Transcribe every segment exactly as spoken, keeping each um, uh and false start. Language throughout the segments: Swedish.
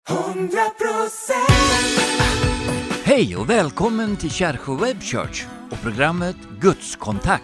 hundra procent. Hej och välkommen till Kärsjö Web Church och programmet Guds kontakt.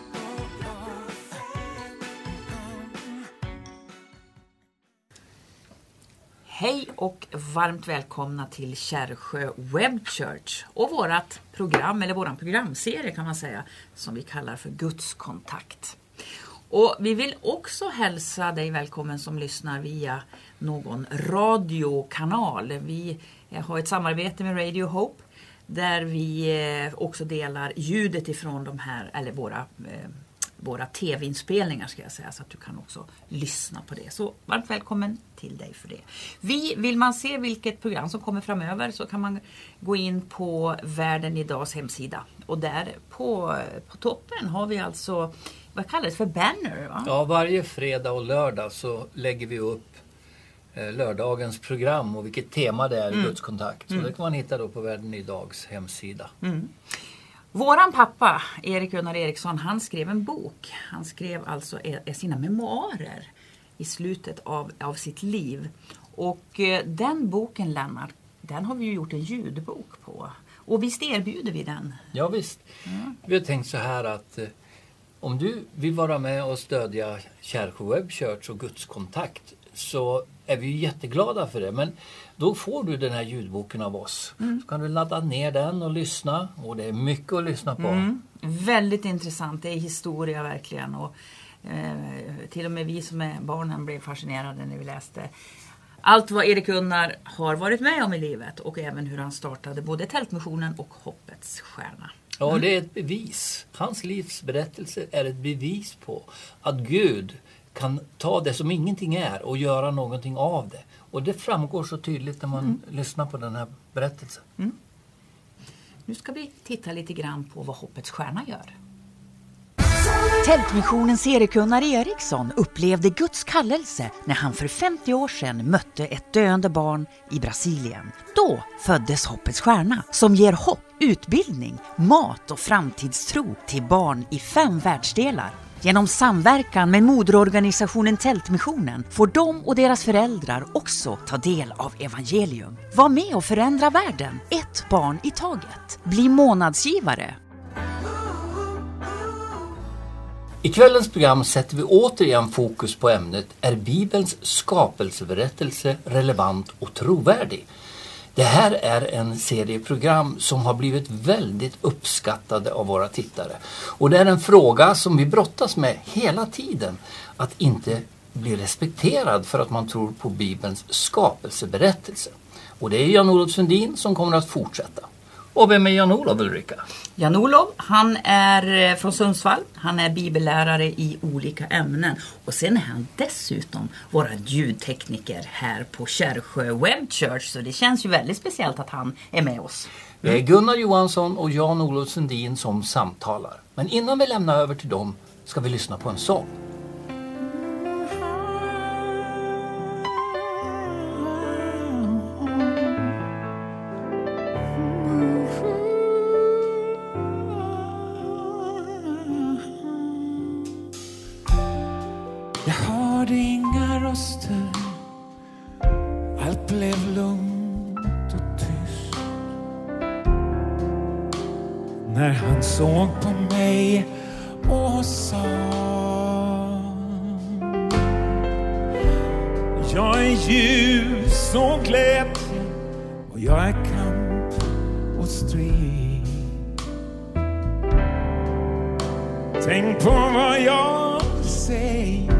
Hej och varmt välkomna till Kärsjö Web Church och vårat program, eller våran programserie kan man säga, som vi kallar för Guds kontakt. Och vi vill också hälsa dig välkommen som lyssnar via någon radiokanal. Vi har ett samarbete med Radio Hope där vi också delar ljudet ifrån de här, eller våra, eh, våra tv-inspelningar ska jag säga, så att du kan också lyssna på det. Så varmt välkommen till dig för det. Vi, vill man se vilket program som kommer framöver så kan man gå in på Världen Idags hemsida. Och där på, på toppen har vi alltså, vad kallas det för, banner, va? Ja, varje fredag och lördag så lägger vi upp eh, lördagens program och vilket tema det är i mm. Guds kontakt. Så mm. det kan man hitta då på Världen Idags hemsida. Mm. Våran pappa, Erik Gunnar Eriksson, han skrev en bok. Han skrev alltså eh, sina memoarer i slutet av, av sitt liv. Och eh, den boken, Lennart, den har vi ju gjort en ljudbok på. Och visst erbjuder vi den? Ja visst. Mm. Vi har tänkt så här att eh, om du vill vara med och stödja Kärsjö Web Church och Guds kontakt så är vi ju jätteglada för det. Men då får du den här ljudboken av oss. Mm. Så kan du ladda ner den och lyssna. Och det är mycket att lyssna på. Mm. Väldigt intressant. Det är historia verkligen. Och eh, till och med vi som är barnen blev fascinerade när vi läste allt vad Erik Gunnar har varit med om i livet. Och även hur han startade både Tältmissionen och Hoppets stjärna. Ja, det är ett bevis. Hans livsberättelse är ett bevis på att Gud kan ta det som ingenting är och göra någonting av det. Och det framgår så tydligt när man mm. lyssnar på den här berättelsen. Mm. Nu ska vi titta lite grann på vad Hoppets stjärna gör. Tältmissionens Erik Gunnar Eriksson upplevde Guds kallelse när han för femtio år sedan mötte ett döende barn i Brasilien. Då föddes Hoppets stjärna som ger hopp, utbildning, mat och framtidstro till barn i fem världsdelar. Genom samverkan med moderorganisationen Tältmissionen får de och deras föräldrar också ta del av evangelium. Var med och förändra världen, ett barn i taget. Bli månadsgivare. I kvällens program sätter vi återigen fokus på ämnet: är Bibelns skapelseberättelse relevant och trovärdig? Det här är en serieprogram som har blivit väldigt uppskattade av våra tittare. Och det är en fråga som vi brottas med hela tiden. Att inte bli respekterad för att man tror på Bibelns skapelseberättelse. Och det är Jan-Olof Sundin som kommer att fortsätta. Och vem är Jan-Olof, Ulrika? Jan-Olof, han är från Sundsvall. Han är bibellärare i olika ämnen. Och sen är han dessutom vår ljudtekniker här på Kärsjö Web Church. Så det känns ju väldigt speciellt att han är med oss. Det är Gunnar Johansson och Jan-Olof Sundin som samtalar. Men innan vi lämnar över till dem ska vi lyssna på en sång. Allt blev lugnt och tyst när han såg på mig och sa: jag är ljus och glädje och jag är kamp och strid. Tänk på vad jag säger.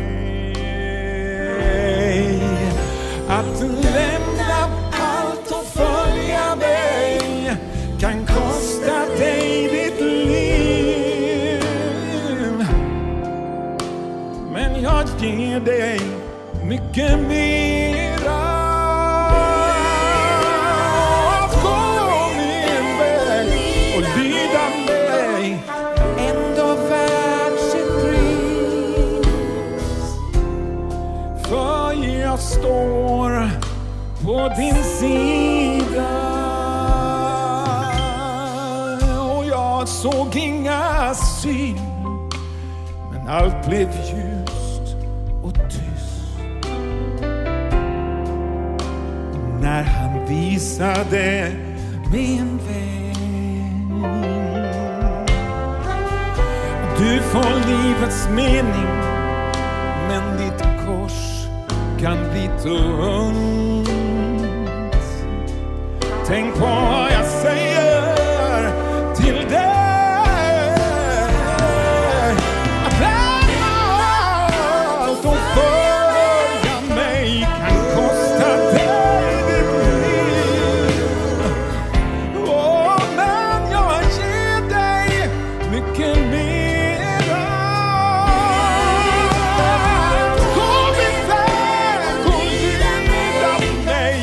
Att lämna allt och följa mig kan kosta dig ditt liv. Men jag ger dig mycket mera. Gå min väg och lyda mig, ändå värd sitt pris. För jag står på din sida och jag såg inga syn, men allt blev ljust och tyst när han visade min väg. Du får livets mening, men ditt kors kan bli tungt. Tänk på vad jag säger till dig. Att allt och följa mig kan kosta dig ditt liv. Åh, men jag ger dig mycket mer. Gå min väg och leda mig.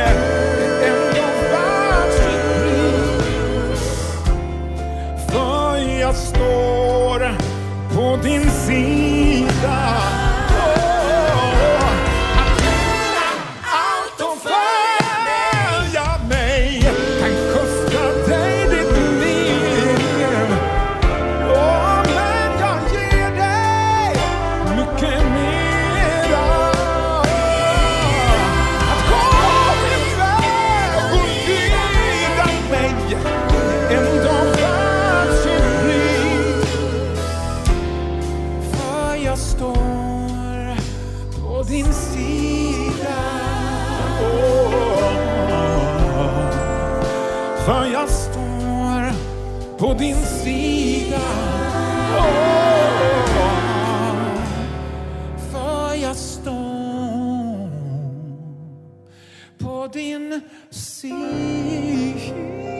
Jag står på din sida. Oh, allt och följa mig kan kosta dig ditt liv. Oh, men jag ger dig mycket mera. Att gå min väg och leda mig ändå. Jag står på din sida. Oh, för jag står på din sida. Oh, för jag står på din sida.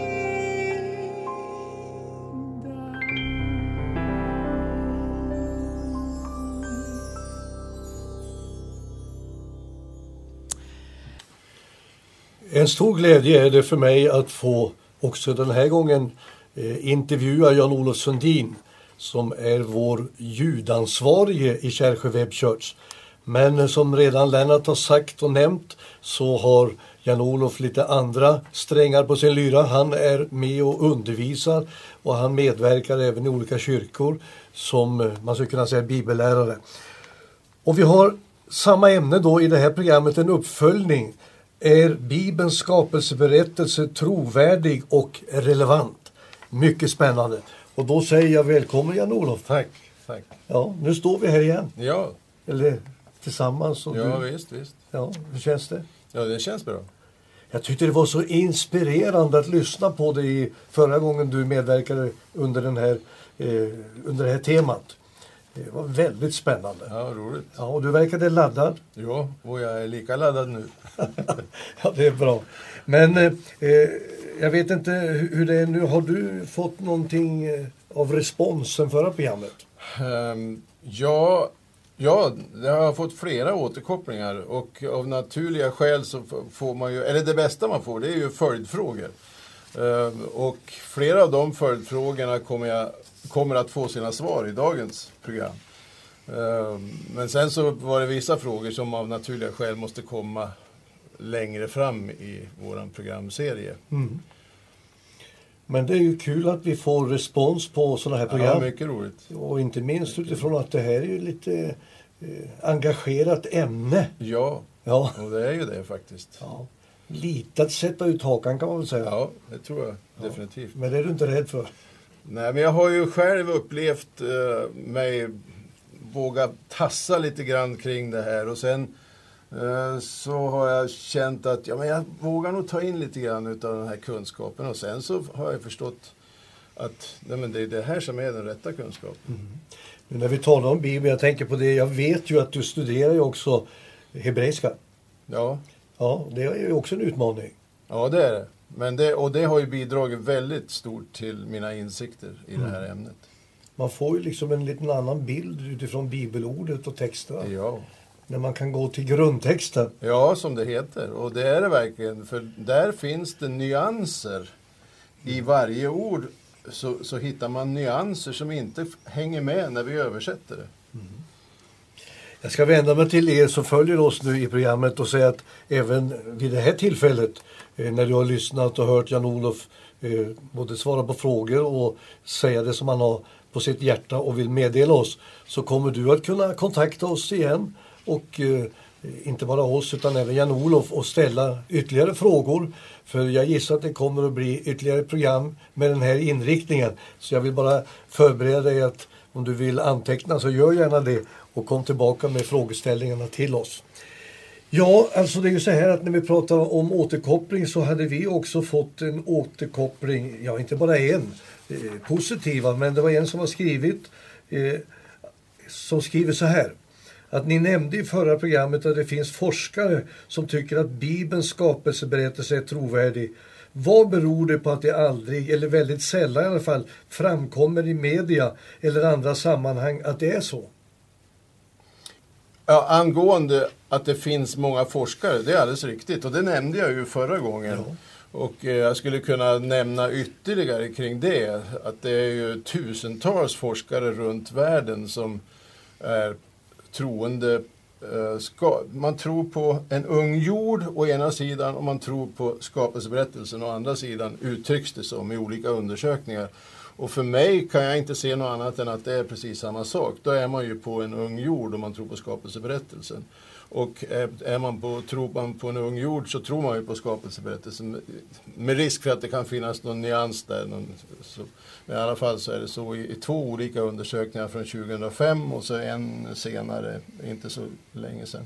En stor glädje är det för mig att få också den här gången eh, intervjua Jan-Olof Sundin som är vår ljudansvarige i Kärrsjö Web Church. Men som redan Lennart har sagt och nämnt så har Jan-Olof lite andra strängar på sin lyra. Han är med och undervisar och han medverkar även i olika kyrkor som man skulle kunna säga bibellärare. Och vi har samma ämne då i det här programmet, en uppföljning. Är Bibelns skapelseberättelse trovärdig och relevant? Mycket spännande. Och då säger jag välkommen Jan-Olof. Tack, tack. Ja, nu står vi här igen. Ja. Eller tillsammans. Och ja, du... visst, visst. Ja, hur känns det? Ja, det känns bra. Jag tyckte det var så inspirerande att lyssna på dig förra gången du medverkade under, den här, eh, under det här temat. Det var väldigt spännande. Ja, roligt. Ja, och du verkade laddad. Ja, och jag är lika laddad nu. Ja, det är bra. Men eh, jag vet inte hur det är nu. Har du fått någonting av responsen förra programmet? Um, ja, ja, jag har fått flera återkopplingar. Och av naturliga skäl så får man ju, eller det bästa man får, det är ju följdfrågor. Um, och flera av de följdfrågorna kommer jag kommer att få sina svar i dagens program. Men sen så var det vissa frågor som av naturliga skäl måste komma längre fram i våran programserie. Mm. Men det är ju kul att vi får respons på sådana här program. Ja, mycket roligt. Och inte minst utifrån att det här är ju lite eh, engagerat ämne. Ja, ja, och det är ju det faktiskt. Ja. Lite att sätta ut hakan kan man väl säga. Ja, det tror jag ja. definitivt. Men det är du inte rädd för? Nej, men jag har ju själv upplevt eh, mig våga tassa lite grann kring det här. Och sen eh, så har jag känt att ja, men jag vågar nog ta in lite grann av den här kunskapen. Och sen så har jag förstått att nej, men det är det här som är den rätta kunskapen. Mm. Nu när vi talar om Bibeln, jag tänker på det. Jag vet ju att du studerar ju också hebreiska. Ja. Ja, det är ju också en utmaning. Ja, det är det. Men det, och det har ju bidragit väldigt stort till mina insikter i mm. det här ämnet. Man får ju liksom en liten annan bild utifrån bibelordet och texterna. Ja. När man kan gå till grundtexten. Ja, som det heter. Och det är det verkligen. För där finns det nyanser. Mm. I varje ord så, så hittar man nyanser som inte hänger med när vi översätter det. Mm. Jag ska vända mig till er som följer oss nu i programmet och säga att även vid det här tillfället eh, när du har lyssnat och hört Jan-Olof eh, både svara på frågor och säga det som han har på sitt hjärta och vill meddela oss, så kommer du att kunna kontakta oss igen och eh, inte bara oss utan även Jan-Olof och ställa ytterligare frågor. För jag gissar att det kommer att bli ytterligare program med den här inriktningen. Så jag vill bara förbereda dig att om du vill anteckna så gör gärna det och kom tillbaka med frågeställningarna till oss. Ja, alltså det är ju så här att när vi pratar om återkoppling så hade vi också fått en återkoppling, ja inte bara en, eh, positiva, men det var en som har skrivit, eh, som skriver så här. Att ni nämnde i förra programmet att det finns forskare som tycker att Bibelns skapelseberättelse är trovärdig. Vad beror det på att det aldrig, eller väldigt sällan i alla fall, framkommer i media eller andra sammanhang att det är så? Ja, angående att det finns många forskare, det är alldeles riktigt. Och det nämnde jag ju förra gången. Ja. Och eh, jag skulle kunna nämna ytterligare kring det. Att det är ju tusentals forskare runt världen som är troende. Eh, ska, man tror på en ung jord å ena sidan och man tror på skapelseberättelsen å andra sidan, uttrycks det som i olika undersökningar. Och för mig kan jag inte se något annat än att det är precis samma sak. Då är man ju på en ung jord om man tror på skapelseberättelsen. Och är man på, tror man på en ung jord så tror man ju på skapelseberättelsen. Med risk för att det kan finnas någon nyans där. Någon, så, men i alla fall så är det så i, i två olika undersökningar från tjugohundrafem och så en senare, inte så länge sedan.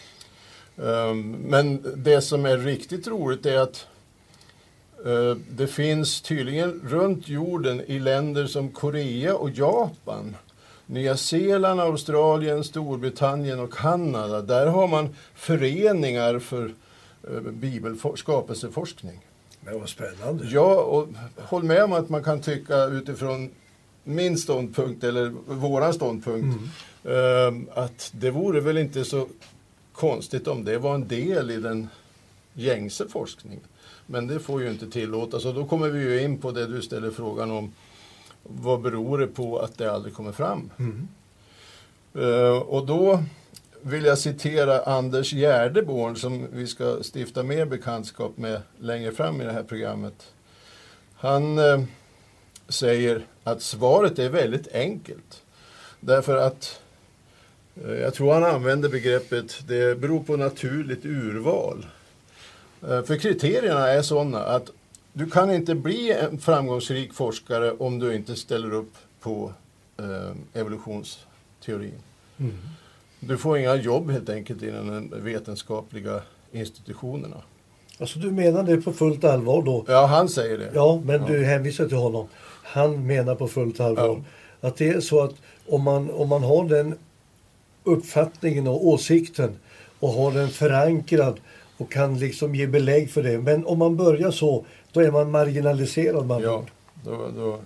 Um, men det som är riktigt roligt är att uh, det finns tydligen runt jorden i länder som Korea och Japan, Nya Zeeland, Australien, Storbritannien och Kanada. Där har man föreningar för uh, bibelskapelseforskning. Det var spännande. Ja, och håll med om att man kan tycka utifrån min ståndpunkt eller våran ståndpunkt mm. uh, att det vore väl inte så konstigt om det var en del i den gängse forskningen. Men det får ju inte tillåtas. Och då kommer vi ju in på det du ställer frågan om. Vad beror det på att det aldrig kommer fram? Mm. Uh, och då vill jag citera Anders Gärdeborn som vi ska stifta mer bekantskap med längre fram i det här programmet. Han uh, säger att svaret är väldigt enkelt. Därför att uh, jag tror han använder begreppet det beror på naturligt urval. För kriterierna är sådana att du kan inte bli en framgångsrik forskare om du inte ställer upp på eh, evolutionsteorin. Mm. Du får inga jobb helt enkelt inom de vetenskapliga institutionerna. Alltså du menar det på fullt allvar då? Ja, han säger det. Ja, men ja. Du hänvisar till honom. Han menar på fullt allvar ja. Att det är så att om man, om man har den uppfattningen och åsikten och har den förankrad och kan liksom ge belägg för det. Men om man börjar så, då är man marginaliserad. Man ja, då, då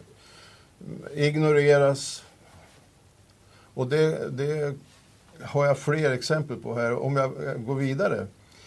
ignoreras. Och det, det har jag fler exempel på här. Om jag går vidare.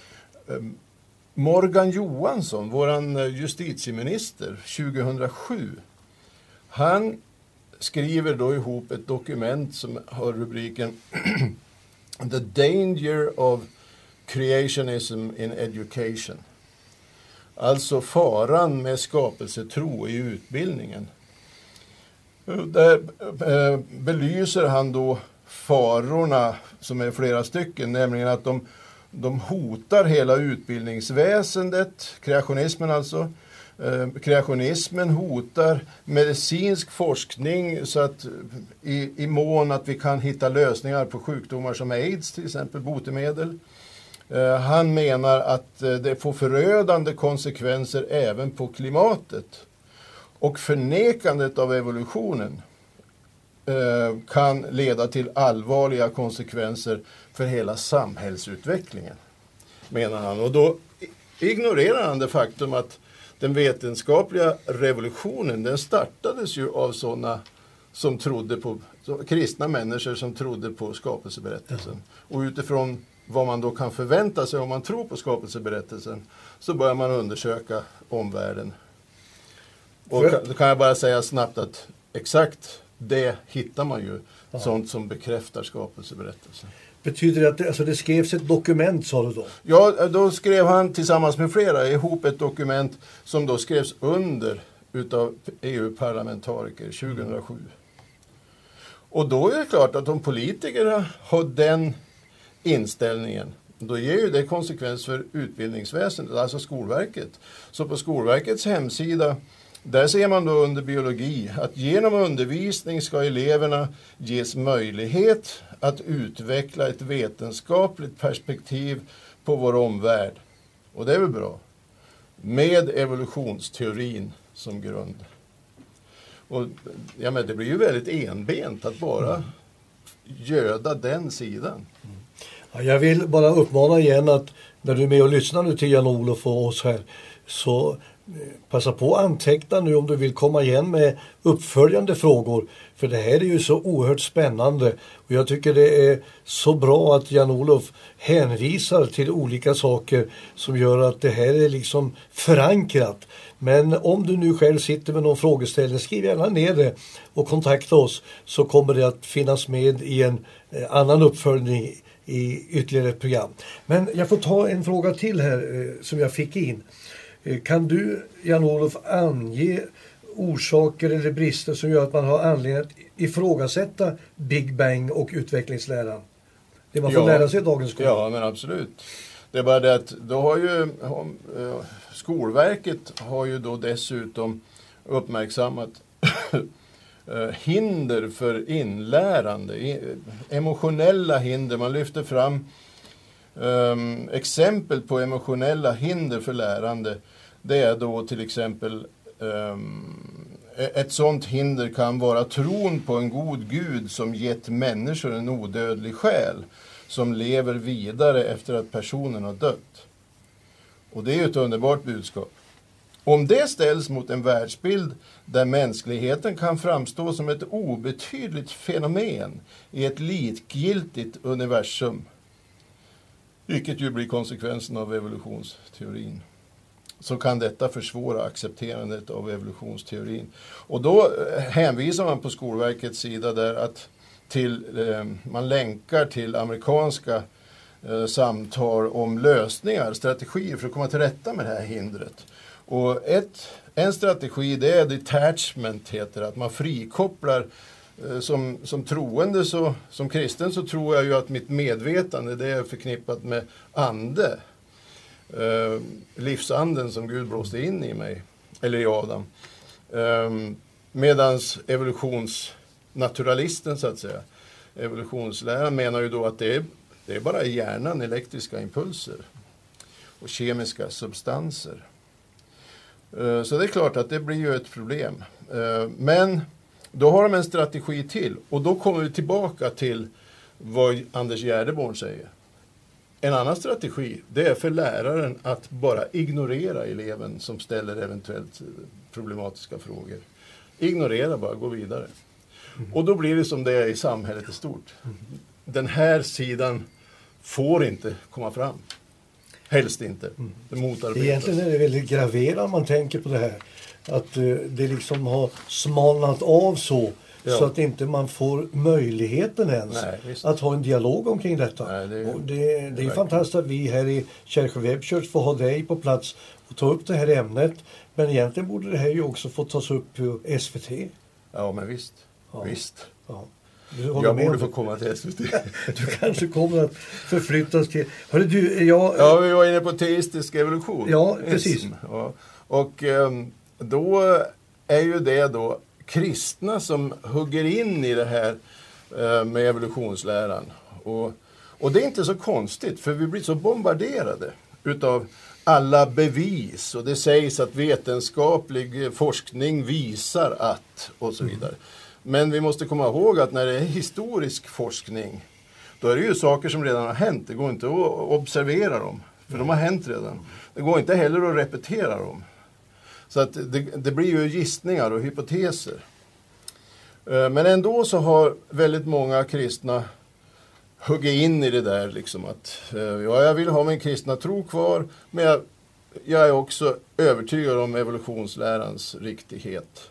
Morgan Johansson, våran justitieminister tjugohundrasju. Han skriver då ihop ett dokument som har rubriken The Danger of Creationism in Education. Alltså faran med skapelsetro i utbildningen. Där eh, belyser han då farorna som är flera stycken, nämligen att de, de hotar hela utbildningsväsendet, kreationismen alltså. Eh, kreationismen hotar medicinsk forskning så att i, i mån att vi kan hitta lösningar på sjukdomar som AIDS, till exempel botemedel. Han menar att det får förödande konsekvenser även på klimatet. Och förnekandet av evolutionen kan leda till allvarliga konsekvenser för hela samhällsutvecklingen, menar han. Och då ignorerar han det faktum att den vetenskapliga revolutionen, den startades ju av sådana som trodde på, kristna människor som trodde på skapelseberättelsen. Och utifrån vad man då kan förvänta sig om man tror på skapelseberättelsen, så börjar man undersöka omvärlden. Och då kan jag bara säga snabbt att exakt det hittar man ju, ja. Sånt som bekräftar skapelseberättelsen. Betyder det att det, alltså det skrevs ett dokument, sa du då? Ja, då skrev han tillsammans med flera ihop ett dokument som då skrevs under utav E U-parlamentariker tjugohundrasju. Mm. Och då är det klart att om politikerna har den inställningen, då ger ju det konsekvens för utbildningsväsendet, alltså Skolverket. Så på Skolverkets hemsida, där ser man då under biologi att genom undervisning ska eleverna ges möjlighet att utveckla ett vetenskapligt perspektiv på vår omvärld. Och det är väl bra. Med evolutionsteorin som grund. Och ja, men det blir ju väldigt enbent att bara göda den sidan. Ja, jag vill bara uppmana igen att när du är med och lyssnar nu till Jan-Olof och oss här, så passa på att anteckna nu om du vill komma igen med uppföljande frågor. För det här är ju så oerhört spännande. Och jag tycker det är så bra att Jan-Olof hänvisar till olika saker som gör att det här är liksom förankrat. Men om du nu själv sitter med någon frågeställning, skriv gärna ner det och kontakta oss, så kommer det att finnas med i en annan uppföljning i ytterligare ett program. Men jag får ta en fråga till här eh, som jag fick in. Eh, kan du, Jan-Olof, ange orsaker eller brister som gör att man har anledning att ifrågasätta Big Bang och utvecklingsläran? Det man får ja, lära sig i dagens skola. Ja, men absolut. Det är bara det att då har ju eh, Skolverket har ju då dessutom uppmärksammat hinder för inlärande, emotionella hinder. Man lyfter fram um, exempel på emotionella hinder för lärande. Det är då till exempel um, ett sådant hinder kan vara tron på en god Gud som gett människor en odödlig själ som lever vidare efter att personen har dött. Och det är ju ett underbart budskap. Om det ställs mot en världsbild där mänskligheten kan framstå som ett obetydligt fenomen i ett likgiltigt universum, vilket ju blir konsekvensen av evolutionsteorin, så kan detta försvåra accepterandet av evolutionsteorin. Och då hänvisar man på Skolverkets sida där att till, eh, man länkar till amerikanska eh, samtal om lösningar, strategier för att komma till rätta med det här hindret. Och ett, en strategi, det är detachment, heter det, att man frikopplar. Eh, som, som troende, så, som kristen, så tror jag ju att mitt medvetande, det är förknippat med ande. Eh, livsanden som Gud blåste in i mig, eller i Adam. Eh, medans evolutionsnaturalisten, så att säga, evolutionsläraren menar ju då att det är, det är bara i hjärnan elektriska impulser och kemiska substanser. Eh, så det är klart att det blir ju ett problem. Eh, men då har de en strategi till, och då kommer vi tillbaka till vad Anders Gärdeborn säger. En annan strategi, det är för läraren att bara ignorera eleven som ställer eventuellt problematiska frågor. Ignorera bara, gå vidare. Mm. Och då blir det som det är i samhället i stort. Mm. Den här sidan får inte komma fram. Helst inte. Mm. Det motarbetas. Egentligen är det väldigt graverande om man tänker på det här. Att uh, det liksom har smalnat av så. Ja. Så att inte man får möjligheten ens. Nej, att ha en dialog omkring detta. Nej, det är, och det, det är, det är fantastiskt att vi här i Kärrsjö Webbchurch får ha dig på plats och ta upp det här ämnet. Men egentligen borde det här ju också få tas upp på S V T. Ja, men visst. Ja. Visst. Ja. Jag borde få komma till S V T. Du kanske kommer att förflyttas till... Hörru, du, jag... Ja, vi var inne på teistisk evolution. Ja, precis. Ja. Och um, då är ju det då kristna som hugger in i det här uh, med evolutionsläran. Och, och det är inte så konstigt, för vi blir så bombarderade utav alla bevis. Och det sägs att vetenskaplig forskning visar att, och så vidare. Men vi måste komma ihåg att när det är historisk forskning, då är det ju saker som redan har hänt. Det går inte att observera dem, för de har hänt redan. Det går inte heller att repetera dem. Så att det, det blir ju gissningar och hypoteser. Men ändå så har väldigt många kristna huggit in i det där. Liksom att, ja, jag vill ha min kristna tro kvar, men jag, jag är också övertygad om evolutionslärans riktighet.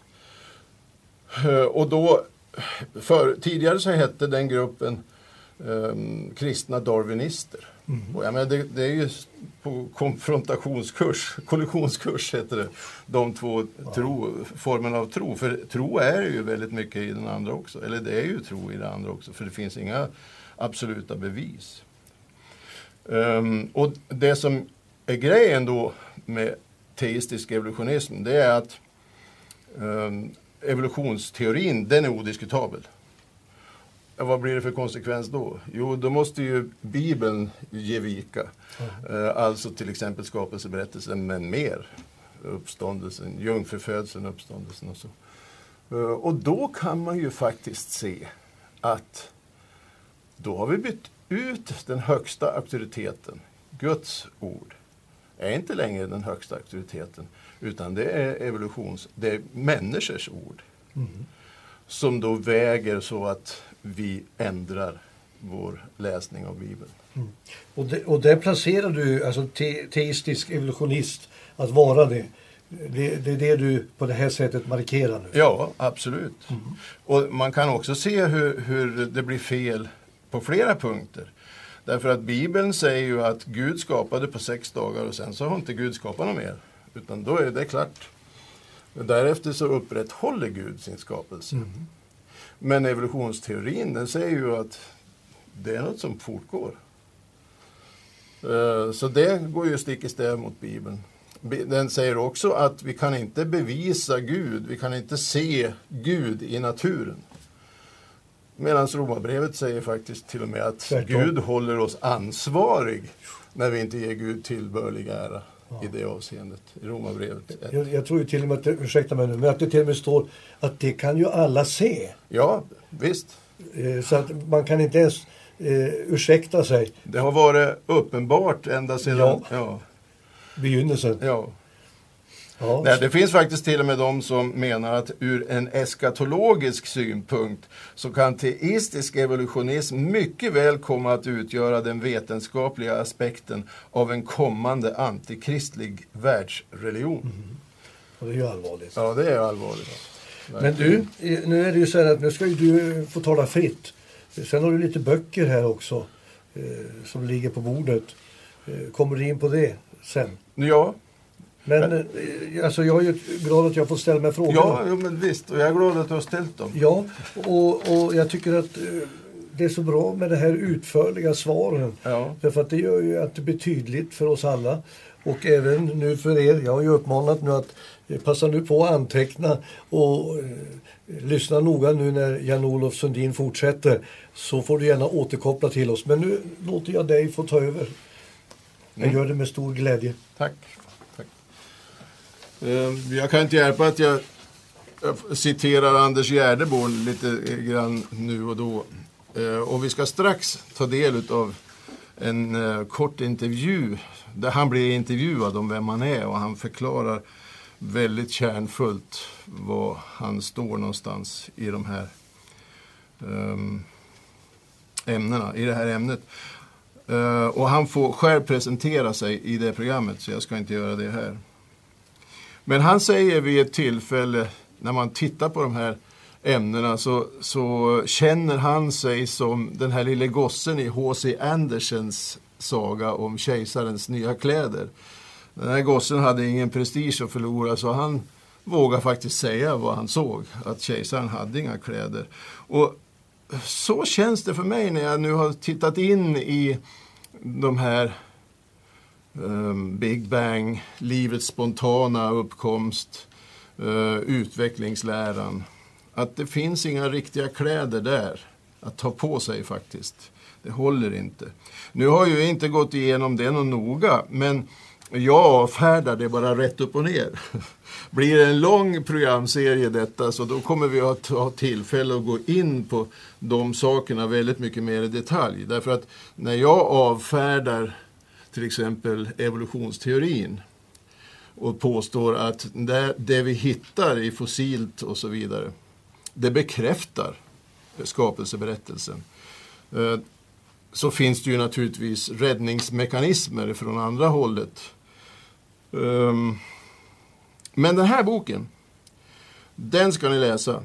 Och då, för, tidigare så hette den gruppen um, kristna darwinister. Mm. Och jag menar, det, det är ju på konfrontationskurs, kollisionskurs heter det, de två tro, formerna av tro. För tro är ju väldigt mycket i den andra också, eller det är ju tro i den andra också, för det finns inga absoluta bevis. Um, och det som är grejen då med teistisk evolutionism, det är att um, evolutionsteorin, den är odiskutabel. Vad blir det för konsekvens då? Jo, då måste ju Bibeln ge vika. Mm. Uh, alltså till exempel skapelseberättelsen, men mer. Uppståndelsen, jungfrufödseln, uppståndelsen och så. Uh, och då kan man ju faktiskt se att då har vi bytt ut den högsta auktoriteten. Guds ord är inte längre den högsta auktoriteten, utan det är evolutions, det är människors ord. Mm. Som då väger så att vi ändrar vår läsning av Bibeln. Mm. Och, det, och där placerar du alltså te, teistisk evolutionist att vara det. Det, det är det du på det här sättet markerar nu. Ja, absolut. Mm. Och man kan också se hur, hur det blir fel på flera punkter. Därför att Bibeln säger ju att Gud skapade på sex dagar och sen så har inte Gud skapat något mer. Utan då är det klart. Därefter så upprätthåller Gud sin skapelse. Mm. Men evolutionsteorin, den säger ju att det är något som fortgår. Så det går ju stick i stäv mot Bibeln. Den säger också att vi kan inte bevisa Gud, vi kan inte se Gud i naturen. Medan Romarbrevet säger faktiskt till och med att Tvärtom. Gud håller oss ansvarig när vi inte ger Gud tillbörlig ära. Ja. I det avseendet, i Romarbrevet. Jag, jag tror ju till och med, att det, ursäkta mig nu, men att det till och med står att det kan ju alla se. Ja, visst. Eh, så att man kan inte ens eh, ursäkta sig. Det har varit uppenbart ända sedan ja. Ja. begynnelsen. Ja. Ja. Nej, det finns faktiskt till och med de som menar att ur en eskatologisk synpunkt så kan teistisk evolutionism mycket väl komma att utgöra den vetenskapliga aspekten av en kommande antikristlig världsreligion. Mm. Och det är ju allvarligt. Ja, det är allvarligt. Men du, nu är det ju så här att nu ska ju du få tala fritt. Sen har du lite böcker här också eh, som ligger på bordet. Eh, kommer du in på det sen? Ja. Men alltså jag är ju glad att jag får ställa mig frågor. Ja, ja, men visst. Och jag är glad att du har ställt dem. Ja, och, och jag tycker att det är så bra med det här utförliga svaren. Ja. Därför att det gör ju att det blir tydligt för oss alla. Och även nu för er, jag har ju uppmanat nu att passa nu på att anteckna och eh, lyssna noga nu när Jan-Olof Sundin fortsätter. Så får du gärna återkoppla till oss. Men nu låter jag dig få ta över. Jag mm. gör det med stor glädje. Tack. Jag kan inte hjälpa att jag citerar Anders Gärdeborn lite grann nu och då. Och vi ska strax ta del av en kort intervju där han blir intervjuad om vem han är och han förklarar väldigt kärnfullt var han står någonstans i de här ämnena, i det här ämnet. Och han får själv presentera sig i det programmet så jag ska inte göra det här. Men han säger vid ett tillfälle, när man tittar på de här ämnena så, så känner han sig som den här lille gossen i H C Andersens saga om kejsarens nya kläder. Den här gossen hade ingen prestige att förlora så han vågar faktiskt säga vad han såg, att kejsaren hade inga kläder. Och så känns det för mig när jag nu har tittat in i de här Um, Big Bang, livets spontana uppkomst, uh, utvecklingsläran. Att det finns inga riktiga kläder där att ta på sig faktiskt. Det håller inte. Nu har jag ju inte gått igenom det någon noga, men jag avfärdar det bara rätt upp och ner. Blir det en lång programserie detta så då kommer vi att ha tillfälle att gå in på de sakerna väldigt mycket mer i detalj. Därför att när jag avfärdar till exempel evolutionsteorin och påstår att det, det vi hittar i fossilt och så vidare, det bekräftar skapelseberättelsen. Så finns det ju naturligtvis räddningsmekanismer från andra hållet. Men den här boken, den ska ni läsa.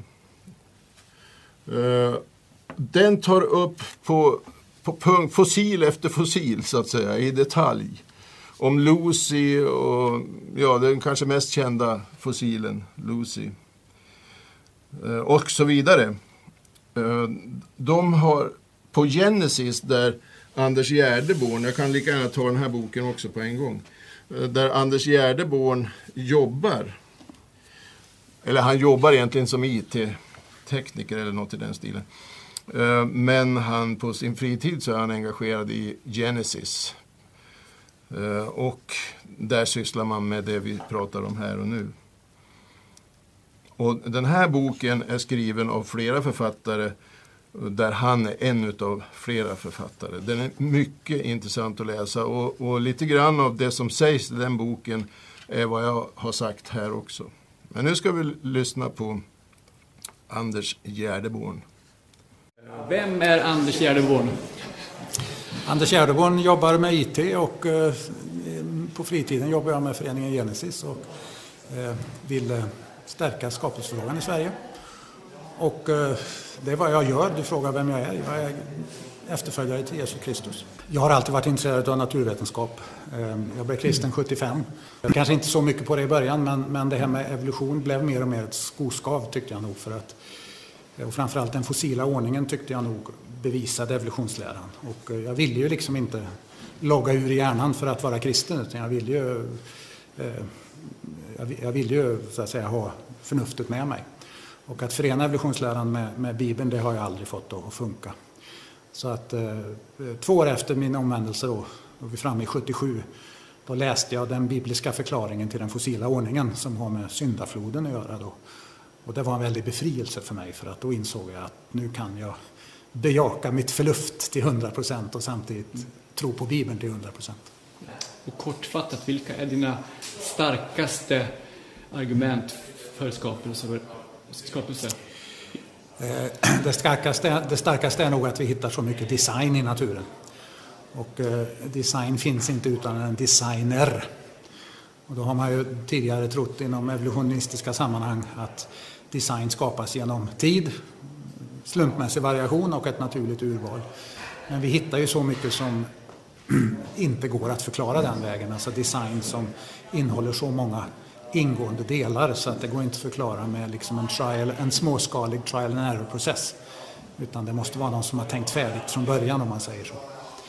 Den tar upp på på punkt, fossil efter fossil så att säga, i detalj. Om Lucy och ja, den kanske mest kända fossilen, Lucy. Eh, och så vidare. Eh, de har på Genesis där Anders Gärdeborn. Jag kan lika gärna ta den här boken också på en gång. Där Anders Gärdeborn jobbar. Eller han jobbar egentligen som I T-tekniker eller något i den stilen. Men han på sin fritid så är han engagerad i Genesis. Och där sysslar man med det vi pratar om här och nu. Och den här boken är skriven av flera författare där han är en av flera författare. Den är mycket intressant att läsa och, och lite grann av det som sägs i den boken är vad jag har sagt här också. Men nu ska vi lyssna på Anders Gärdeborn. Vem är Anders Gärdeborn? Anders Gärdeborn jobbar med I T och eh, på fritiden jobbar jag med föreningen Genesis och eh, vill eh, stärka skapelsefrågan i Sverige. Och eh, det är vad jag gör. Du frågar vem jag är. Jag är efterföljare till Jesus Kristus. Jag har alltid varit intresserad av naturvetenskap. Eh, jag blev kristen sjuttiofem. Jag kanske inte så mycket på det i början, men, men det här med evolution blev mer och mer ett skoskav tyckte jag nog. För att, och framförallt den fossila ordningen tyckte jag nog bevisade evolutionsläran. Och jag ville ju liksom inte logga ur hjärnan för att vara kristen, utan jag ville ju, eh, jag ville ju så att säga ha förnuftet med mig. Och att förena evolutionsläran med, med Bibeln, det har jag aldrig fått att funka. Så att eh, två år efter min omvändelse då, då vi framme i sjuttiosju, då läste jag den bibliska förklaringen till den fossila ordningen som har med syndafloden att göra då. Och det var en väldig befrielse för mig, för att då insåg jag att nu kan jag bejaka mitt förluft till hundra procent och samtidigt tro på Bibeln till hundra procent. Och kortfattat, vilka är dina starkaste argument för skapelse? skapelse? Det starkaste, det starkaste är nog att vi hittar så mycket design i naturen. Och eh, design finns inte utan en designer. Och då har man ju tidigare trott inom evolutionistiska sammanhang att design skapas genom tid, slumpmässig variation och ett naturligt urval. Men vi hittar ju så mycket som inte går att förklara den vägen. Alltså design som innehåller så många ingående delar så att det går inte att förklara med liksom en, trial, en småskalig trial and error-process. Utan det måste vara någon som har tänkt färdigt från början, om man säger så.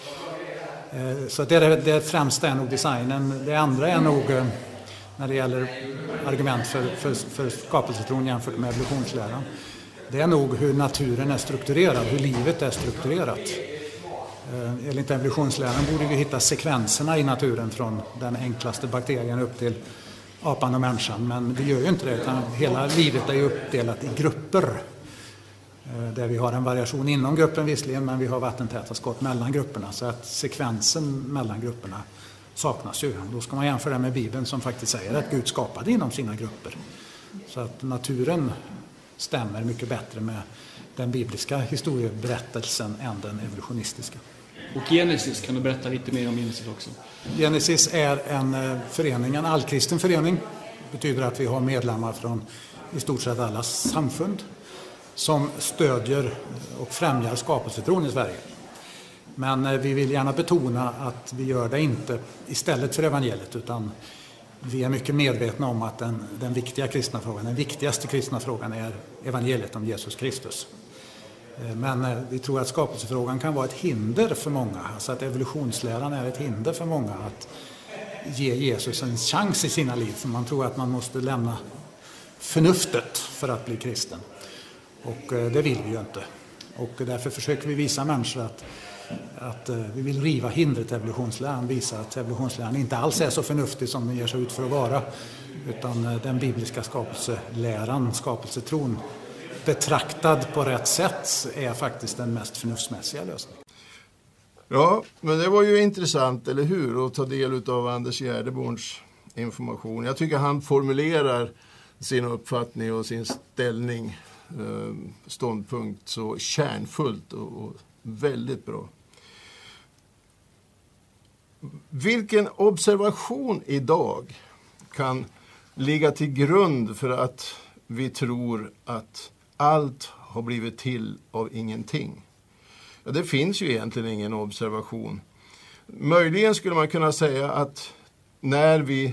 Så det, är, det främsta är nog designen. Det andra är nog när det gäller argument för, för, för skapelsetron jämfört med evolutionsläran. Det är nog hur naturen är strukturerad, hur livet är strukturerat. Enligt evolutionsläran borde vi hitta sekvenserna i naturen från den enklaste bakterien upp till apan och människan. Men vi gör ju inte det, utan hela livet är ju uppdelat i grupper. Där vi har en variation inom gruppen visserligen, men vi har vattentäta skott mellan grupperna. Så att sekvensen mellan grupperna saknas ju. Då ska man jämföra det med Bibeln som faktiskt säger att Gud skapade inom sina grupper. Så att naturen stämmer mycket bättre med den bibliska historieberättelsen än den evolutionistiska. Och Genesis, kan du berätta lite mer om Genesis också? Genesis är en förening, en allkristen förening. Det betyder att vi har medlemmar från i stort sett alla samfund som stödjer och främjar skapelsetron i Sverige. Men vi vill gärna betona att vi gör det inte istället för evangeliet, utan vi är mycket medvetna om att den, den viktiga kristna frågan, den viktigaste kristna frågan är evangeliet om Jesus Kristus. Men vi tror att skapelsefrågan kan vara ett hinder för många, alltså att evolutionsläran är ett hinder för många att ge Jesus en chans i sina liv, för man tror att man måste lämna förnuftet för att bli kristen. Och det vill vi ju inte. Och därför försöker vi visa människor att, att vi vill riva hindret evolutionsläran, visa att evolutionsläran inte alls är så förnuftig som den ger sig ut för att vara, utan den bibliska skapelseläran, skapelsetron, betraktad på rätt sätt är faktiskt den mest förnuftsmässiga lösningen. Ja, men det var ju intressant, eller hur? Att ta del av Anders Gärdeborns information. Jag tycker han formulerar sin uppfattning och sin ställning, ståndpunkt så kärnfullt och väldigt bra. Vilken observation idag kan ligga till grund för att vi tror att allt har blivit till av ingenting? Ja, det finns ju egentligen ingen observation. Möjligen skulle man kunna säga att när vi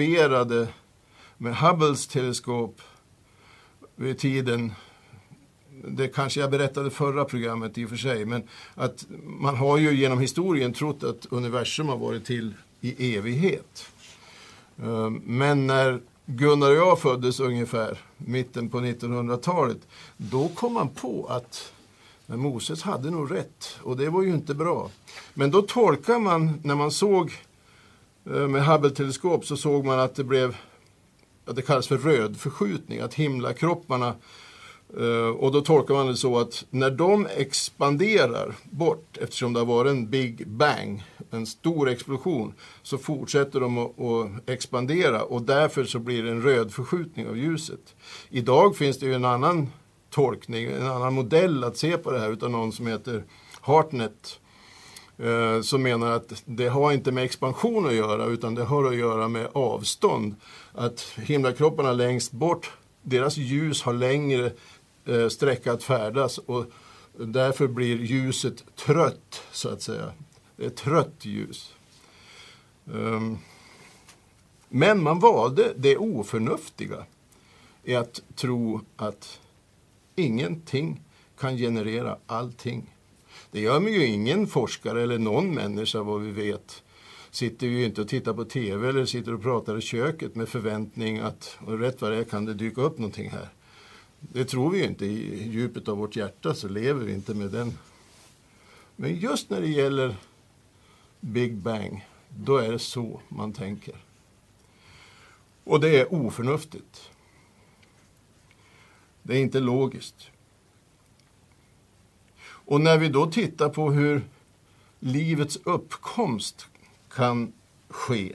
observerade med Hubbles teleskop vid tiden det kanske jag berättade förra programmet i och för sig, men att man har ju genom historien trott att universum har varit till i evighet. Men när Gunnar och jag föddes ungefär mitten på nittonhundratalet, då kom man på att Moses hade nog rätt, och det var ju inte bra. Men då tolkar man, när man såg med Hubble-teleskop, så såg man att det blev, att det kallas för rödförskjutning, att himlakropparna, och då tolkar man det så att när de expanderar bort, eftersom det har varit en big bang, en stor explosion, så fortsätter de att, att expandera, och därför så blir det en röd förskjutning av ljuset. Idag finns det ju en annan tolkning, en annan modell att se på det här, utan någon som heter Hartnett, eh, som menar att det har inte med expansion att göra, utan det har att göra med avstånd. Att himlakropparna längst bort, deras ljus har längre eh, sträcka att färdas, och därför blir ljuset trött, så att säga. Det är trött ljus. Um, men man valde det oförnuftiga i att tro att ingenting kan generera allting. Det gör ju ingen forskare eller någon människa, vad vi vet. Sitter ju inte och tittar på tv eller sitter och pratar i köket med förväntning att och rätt vad det är kan det dyka upp någonting här. Det tror vi ju inte. I djupet av vårt hjärta så lever vi inte med den. Men just när det gäller Big Bang, då är det så man tänker. Och det är oförnuftigt. Det är inte logiskt. Och när vi då tittar på hur livets uppkomst kan ske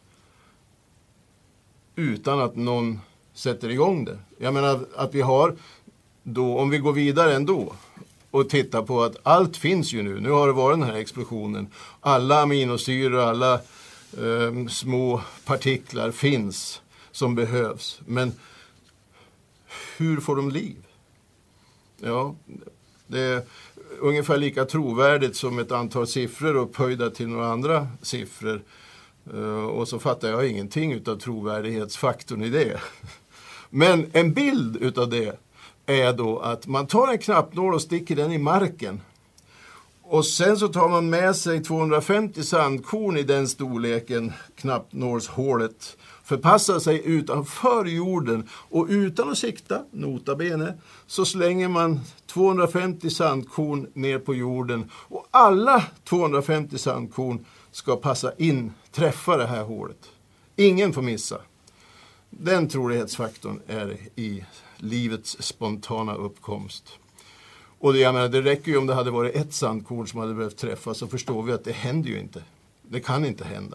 utan att någon sätter igång det. Jag menar att vi har då, om vi går vidare ändå och tittar på att allt finns ju nu. Nu har det varit den här explosionen. Alla aminosyror, alla eh, små partiklar finns som behövs. Men hur får de liv? Ja, det är ungefär lika trovärdigt som ett antal siffror upphöjda till några andra siffror. Uh, och så fattar jag ingenting utav trovärdighetsfaktorn i det. Men en bild utav det är då att man tar en knappnål och sticker den i marken. Och sen så tar man med sig tvåhundrafemtio sandkorn i den storleken, knappnålshålet, förpassar sig utanför jorden, och utan att sikta, nota bene, så slänger man tvåhundrafemtio sandkorn ner på jorden, och alla tvåhundrafemtio sandkorn ska passa in, träffa det här hålet. Ingen får missa. Den trolighetsfaktorn är i livets spontana uppkomst. Och det, jag menar, det räcker ju om det hade varit ett sandkorn som hade behövt träffas, så förstår vi att det händer ju inte. Det kan inte hända.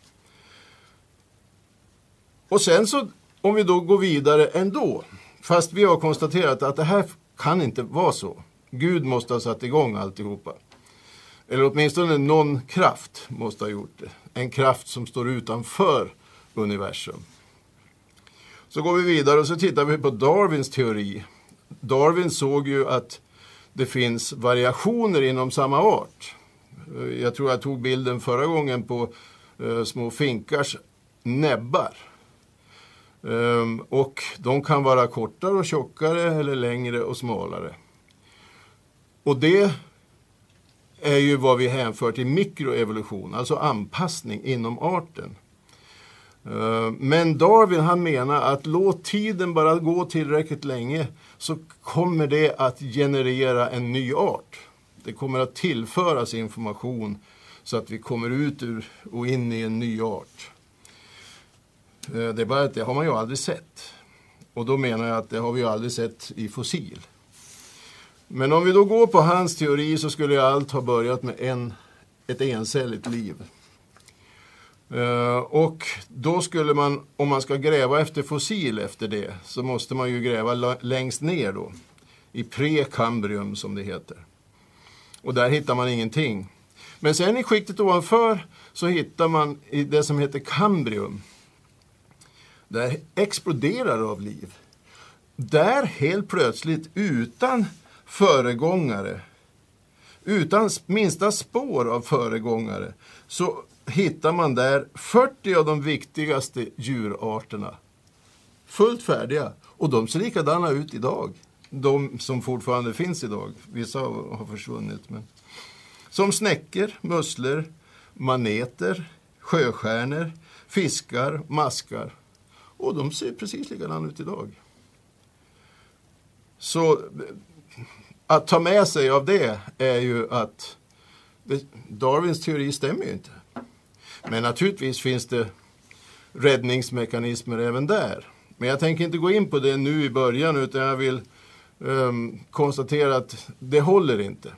Och sen så, om vi då går vidare ändå, fast vi har konstaterat att det här kan inte vara så. Gud måste ha satt igång alltihopa. Eller åtminstone någon kraft måste ha gjort det. En kraft som står utanför universum. Så går vi vidare och så tittar vi på Darwins teori. Darwin såg ju att det finns variationer inom samma art. Jag tror jag tog bilden förra gången på uh, små finkars näbbar. Um, och de kan vara kortare och tjockare eller längre och smalare. Och det är ju vad vi hänför till mikroevolution, alltså anpassning inom arten. Uh, men Darwin, han menar att låt tiden bara gå tillräckligt länge, så kommer det att generera en ny art. Det kommer att tillföras information så att vi kommer ut ur och in i en ny art. Det är bara att det har man ju aldrig sett. Och då menar jag att det har vi ju aldrig sett i fossil. Men om vi då går på hans teori, så skulle ju allt ha börjat med en, ett encelligt liv. Uh, och då skulle man, om man ska gräva efter fossil efter det, så måste man ju gräva l- längst ner då. I prekambrium som det heter. Och där hittar man ingenting. Men sen i skiktet ovanför så hittar man i det som heter kambrium. Där exploderar av liv. Där helt plötsligt utan föregångare, utan minsta spår av föregångare, så hittar man där fyrtio av de viktigaste djurarterna. Fullt färdiga. Och de ser likadana ut idag. de som fortfarande finns idag. Vissa har, har försvunnit. Men. Som snäckor, musslor, maneter, sjöstjärnor, fiskar, maskar. Och de ser precis likadana ut idag. Så att ta med sig av det är ju att Darwins teori stämmer ju inte. Men naturligtvis finns det räddningsmekanismer även där. Men jag tänker inte gå in på det nu i början, utan jag vill um, konstatera att det håller inte.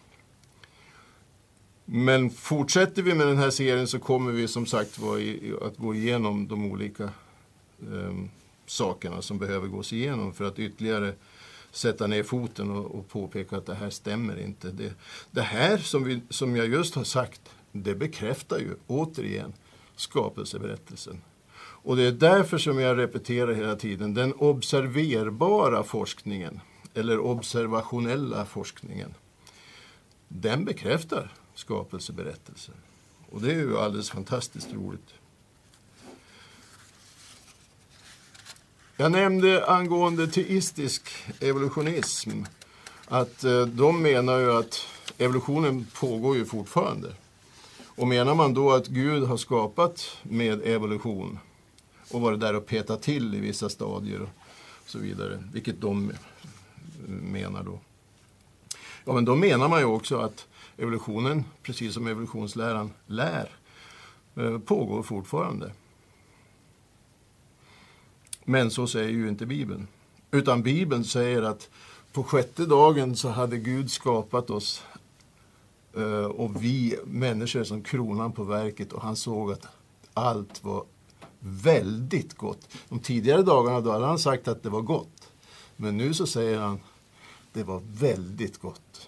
Men fortsätter vi med den här serien så kommer vi som sagt att gå igenom de olika um, sakerna som behöver gås igenom för att ytterligare sätta ner foten och, och påpeka att det här stämmer inte. Det, det här som, vi, som jag just har sagt, det bekräftar ju återigen skapelseberättelsen. Och det är därför som jag repeterar hela tiden, den observerbara forskningen eller observationella forskningen, den bekräftar skapelseberättelsen. Och det är ju alldeles fantastiskt roligt. Jag nämnde angående teistisk evolutionism att eh, de menar ju att evolutionen pågår ju fortfarande. Och menar man då att Gud har skapat med evolution och varit där och petat till i vissa stadier och så vidare, vilket de menar då. Ja, men då menar man ju också att evolutionen, precis som evolutionsläran lär, eh, pågår fortfarande. Men så säger ju inte Bibeln. Utan Bibeln säger att på sjätte dagen så hade Gud skapat oss uh, och vi människor som kronan på verket, och han såg att allt var väldigt gott. De tidigare dagarna då hade han sagt att det var gott. Men nu så säger han det var väldigt gott.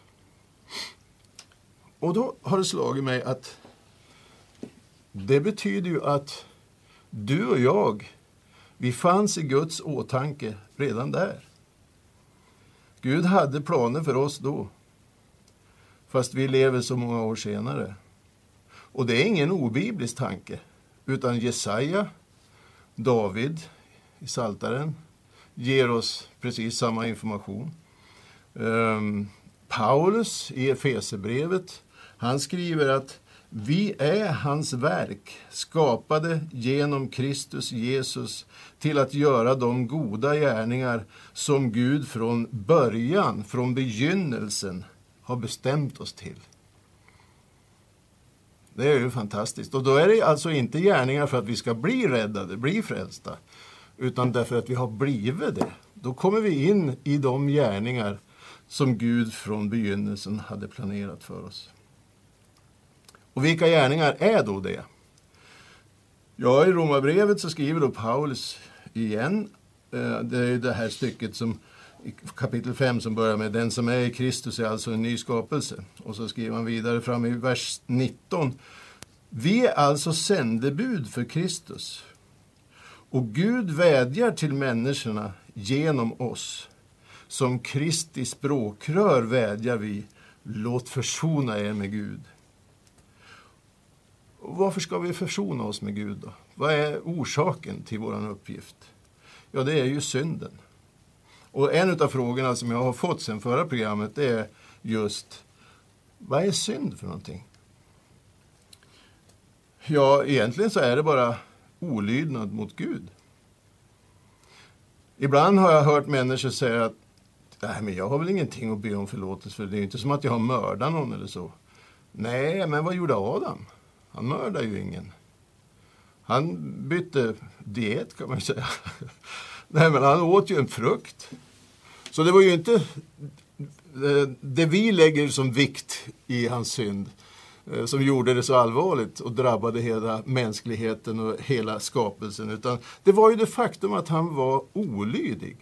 Och då har det slagit mig att det betyder ju att du och jag, vi fanns i Guds åtanke redan där. Gud hade planer för oss då. Fast vi lever så många år senare. Och det är ingen obiblisk tanke. Utan Jesaja, David i Psaltaren ger oss precis samma information. Um, Paulus i Efesierbrevet, han skriver att vi är hans verk, skapade genom Kristus Jesus till att göra de goda gärningar som Gud från början, från begynnelsen, har bestämt oss till. Det är ju fantastiskt. Och då är det alltså inte gärningar för att vi ska bli räddade, bli frälsta, utan därför att vi har blivit det. Då kommer vi in i de gärningar som Gud från begynnelsen hade planerat för oss. Och vilka gärningar är då det? Ja, i Romarbrevet så skriver då Paulus igen. Det är det här stycket som i kapitel fem som börjar med den som är i Kristus är alltså en ny skapelse. Och så skriver han vidare fram i vers nitton. Vi är alltså sändebud för Kristus. Och Gud vädjar till människorna genom oss. Som Kristi språkrör vädjar vi, låt försona er med Gud. Och varför ska vi försona oss med Gud då? Vad är orsaken till vår uppgift? Ja, det är ju synden. Och en av frågorna som jag har fått sedan förra programmet är just, vad är synd för någonting? Ja, egentligen så är det bara olydnad mot Gud. Ibland har jag hört människor säga att nej, men jag har väl ingenting att be om förlåtelse för. Det är ju inte som att jag har mördat någon eller så. Nej, men vad gjorde Adam? Han mördade ju ingen. Han bytte diet kan man säga. Nej, men han åt ju en frukt. Så det var ju inte det vi lägger som vikt i hans synd som gjorde det så allvarligt och drabbade hela mänskligheten och hela skapelsen. Utan det var ju det faktum att han var olydig.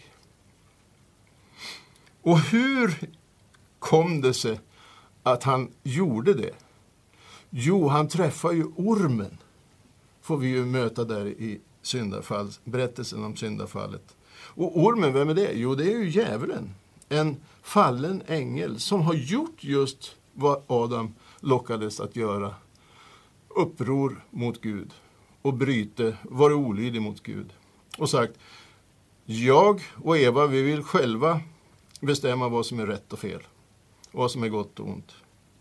Och hur kom det sig att han gjorde det? Jo, han träffar ju ormen. Får vi ju möta där i syndafall, berättelsen om syndafallet. Och ormen, vem är det? Jo, det är ju djävulen. En fallen ängel som har gjort just vad Adam lockades att göra. Uppror mot Gud. Och bryte, vara olydig mot Gud. Och sagt, jag och Eva, vi vill själva bestämma vad som är rätt och fel. Vad som är gott och ont.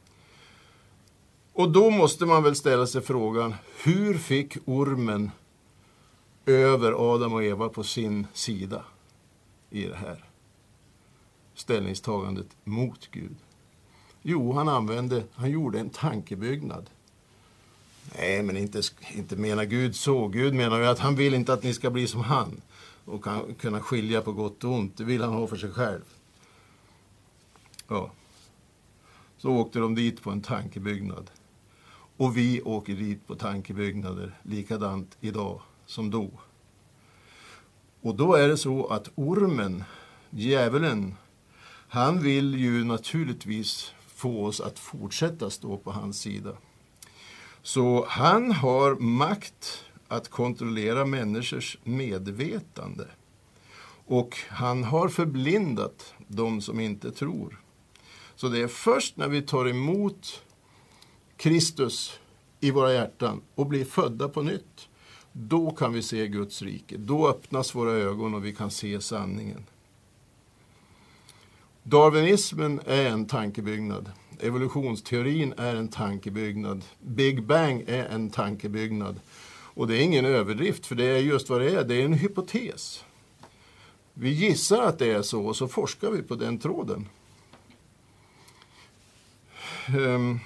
Och då måste man väl ställa sig frågan, hur fick ormen över Adam och Eva på sin sida i det här ställningstagandet mot Gud? Jo, han använde, han gjorde en tankebyggnad. Nej, men inte, inte menar Gud så. Gud menar ju att han vill inte att ni ska bli som han och kan, kunna skilja på gott och ont. Det vill han ha för sig själv. Ja. Så åkte de dit på en tankebyggnad. Och vi åker dit på tankebyggnader likadant idag som då. Och då är det så att ormen, djävulen, han vill ju naturligtvis få oss att fortsätta stå på hans sida. Så han har makt att kontrollera människors medvetande. Och han har förblindat de som inte tror. Så det är först när vi tar emot Kristus i våra hjärtan och blir födda på nytt, då kan vi se Guds rike. Då öppnas våra ögon och vi kan se sanningen. Darwinismen är en tankebyggnad. Evolutionsteorin är en tankebyggnad. Big Bang är en tankebyggnad. Och det är ingen överdrift, för det är just vad det är. Det är en hypotes. Vi gissar att det är så och så forskar vi på den tråden. Um,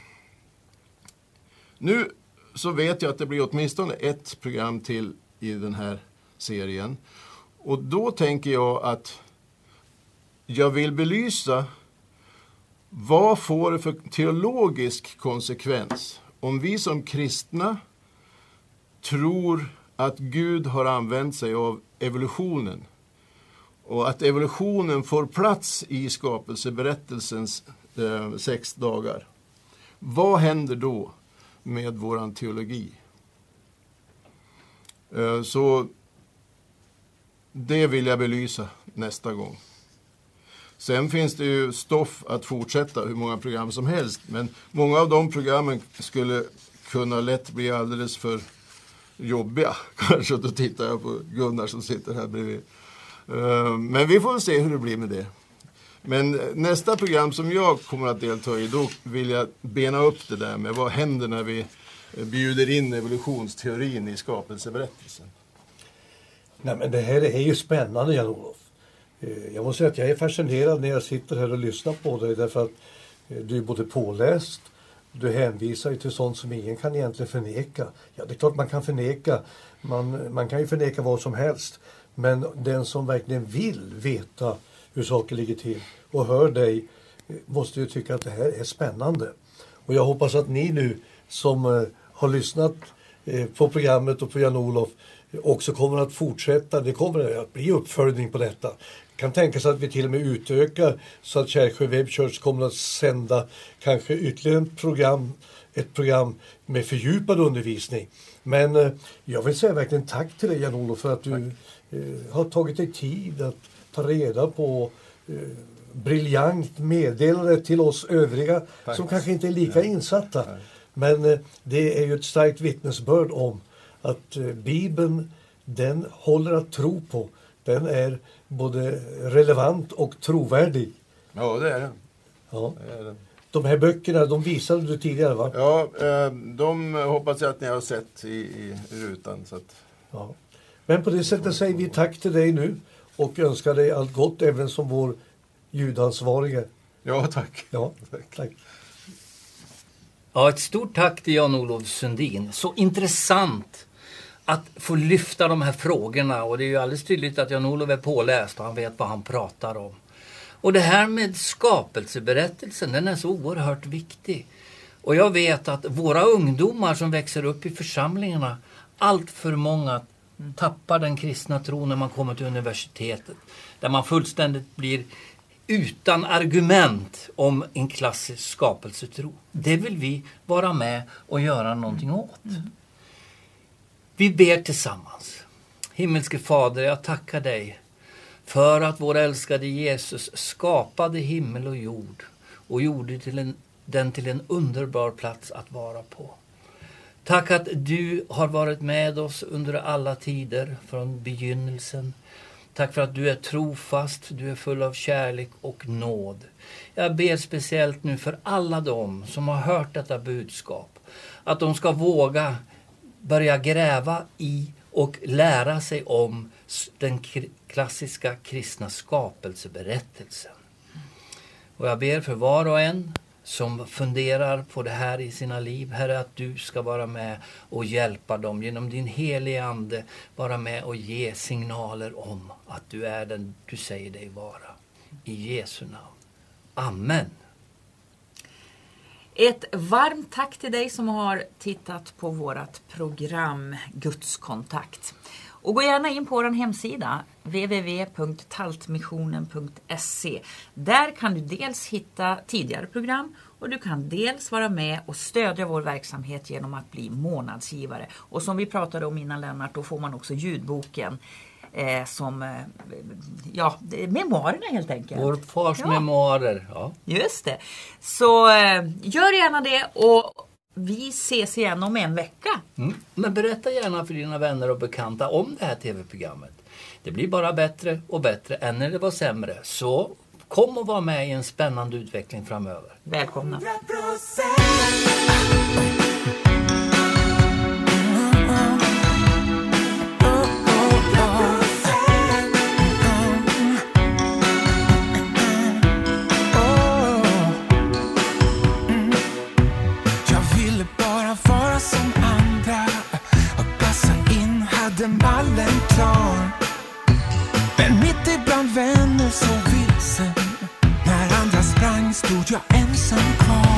nu så vet jag att det blir åtminstone ett program till i den här serien. Och då tänker jag att jag vill belysa vad får det för teologisk konsekvens om vi som kristna tror att Gud har använt sig av evolutionen och att evolutionen får plats i skapelseberättelsens eh, sex dagar. Vad händer då med våran teologi? Eh, så det vill jag belysa nästa gång. Sen finns det ju stoff att fortsätta hur många program som helst. Men många av de programmen skulle kunna lätt bli alldeles för jobbiga. Kanske då tittar jag på Gunnar som sitter här bredvid. Men vi får se hur det blir med det. Men nästa program som jag kommer att delta i, då vill jag bena upp det där med vad händer när vi bjuder in evolutionsteorin i skapelseberättelsen. Nej, men det här är ju spännande, Jan-Olof. Jag måste säga att jag är fascinerad när jag sitter här och lyssnar på dig, därför att du är både påläst, du hänvisar till sånt som ingen kan egentligen förneka. Ja, det är klart man kan förneka, man, man kan ju förneka vad som helst, men den som verkligen vill veta hur saker ligger till och hör dig måste ju tycka att det här är spännande. Och jag hoppas att ni nu som uh, har lyssnat uh, på programmet och på Jan-Olof också kommer att fortsätta. Det kommer att bli uppföljning på detta. Det kan tänkas att vi till och med utökar så att Kärsjö Web Church kommer att sända kanske ytterligare ett program, ett program med fördjupad undervisning. Men eh, jag vill säga verkligen tack till dig, Jan-Olof, för att du eh, har tagit dig tid att ta reda på eh, briljant meddelande till oss övriga tack. Som kanske inte är lika ja. insatta. Nej. Men eh, det är ju ett starkt vittnesbörd om att eh, Bibeln, den håller att tro på. Den är både relevant och trovärdig. Ja, det är den. Ja. Det är den. De här böckerna, de visade du tidigare, va? Ja, eh, de hoppas jag att ni har sett i, i rutan. Så att... ja. Men på det sättet säger vi tack till dig nu och önskar dig allt gott, även som vår ljudansvarige. Ja, tack. Ja, tack. Ja, ett stort tack till Jan-Olof Sundin. Så intressant att få lyfta de här frågorna. Och det är ju alldeles tydligt att Jan-Olof är påläst och han vet vad han pratar om. Och det här med skapelseberättelsen, den är så oerhört viktig. Och jag vet att våra ungdomar som växer upp i församlingarna, allt för många tappar den kristna tron när man kommer till universitetet. Där man fullständigt blir utan argument om en klassisk skapelsetro. Det vill vi vara med och göra någonting åt. Mm. Vi ber tillsammans. Himmelske Fader, jag tackar dig för att vår älskade Jesus skapade himmel och jord och gjorde till en, den till en underbar plats att vara på. Tack att du har varit med oss under alla tider från begynnelsen. Tack för att du är trofast, du är full av kärlek och nåd. Jag ber speciellt nu för alla dem som har hört detta budskap. Att de ska våga börja gräva i och lära sig om den klassiska kristna skapelseberättelsen. Och jag ber för var och en som funderar på det här i sina liv. Herre, att du ska vara med och hjälpa dem genom din heliga ande. Vara med och ge signaler om att du är den du säger dig vara. I Jesu namn. Amen. Ett varmt tack till dig som har tittat på vårt program Gudskontakt. Och gå gärna in på vår hemsida w w w punkt taltmissionen punkt se. Där kan du dels hitta tidigare program och du kan dels vara med och stödja vår verksamhet genom att bli månadsgivare. Och som vi pratade om innan, Lennart, då får man också ljudboken eh, som eh, ja, memoarerna helt enkelt. Vår fars ja. memoarer. Ja. Just det. Så eh, gör gärna det och vi ses igen om en vecka. Mm. Men berätta gärna för dina vänner och bekanta om det här tv-programmet. Det blir bara bättre och bättre än när det var sämre. Så kom och var med i en spännande utveckling framöver. Välkomna. Ballen klar. Men mitt ibland vänner så vilsen. När andra sprang stod jag ensam kvar.